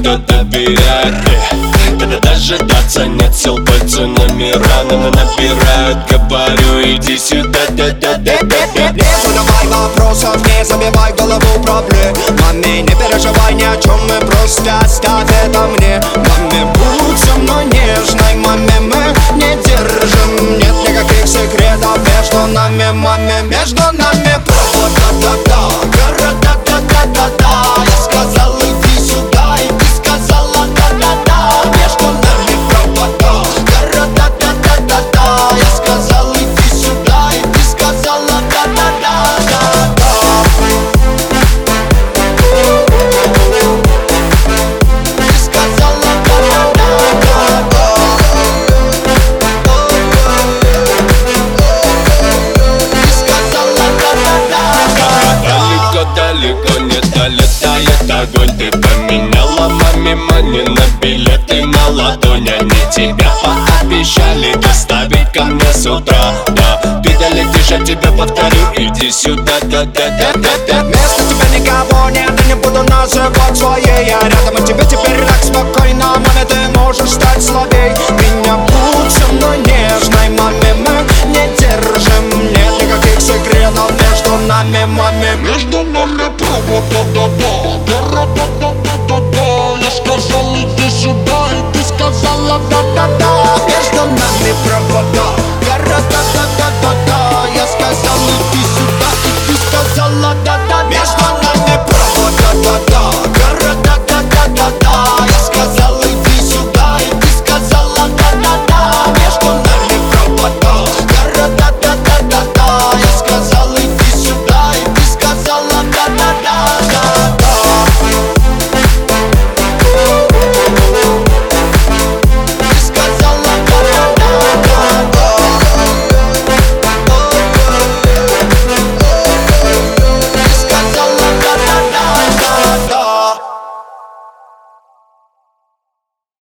далеко доверяет. Когда дожидаться нет сил, пальцы номера набирают. Говорю, иди сюда, Не задавай вопросов, не забивай голову проблемами. Не переживай ни о чем, мы просто оставь это мне. Маме, будь со мной нежной, маме, мы не держим. Нет никаких секретов между нами, маме, между нами провода-да-да, города-да-да-да-да. Я сказал, иди сюда, и ты сказала да-да-да. Между нами провода, города-да-да-да-да. Я сказал, иди сюда, и ты сказала да-да-да-да-да. Ты сказала да-да-да-да-да. Ты сказала да-да-да-да. Далеко не долетает огонь. Ты поменяла маме мани на билеты на ладонь. Они тебя пообещали доставить ко мне с утра. Да, ты долетишь, я тебе повторю, иди сюда, да-да-да-да-да. Вместо тебя никого нет, и не буду называть своей. Я рядом, и тебе теперь так спокойно. Маме, ты можешь стать слабей. Меня будь со мной нежной, маме, мы не держим. Нет никаких секретов между нами, маме, между нами провода-да-да.